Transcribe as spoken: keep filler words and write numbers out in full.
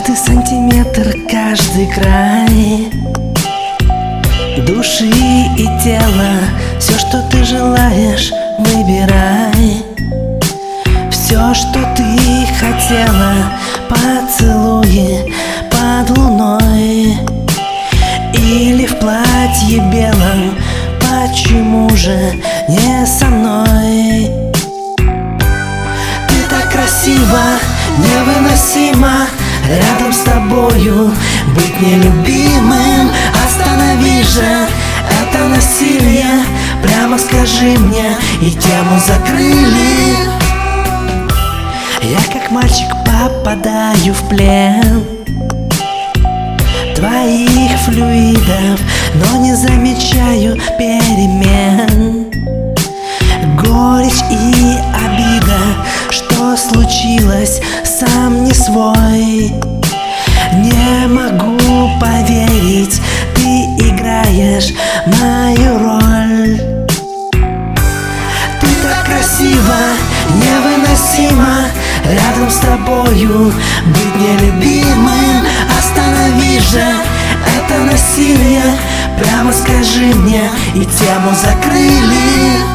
Каждый сантиметр, каждый край души и тела, все, что ты желаешь, выбирай. Все, что ты хотела, поцелуи под луной или в платье белом, почему же не со мной? Ты так красива, невыносимо рядом с тобою быть нелюбимым. Останови же это насилие, прямо скажи мне, и тему закрыли. Я как мальчик попадаю в плен твоих флюидов, но не замечаю перемен. Горечь и обида, что случилось, сам не свой. Не могу поверить, ты играешь мою роль. Ты так красива, невыносимо рядом с тобою быть нелюбимым. Останови же это насилие, прямо скажи мне, и тему закрыли.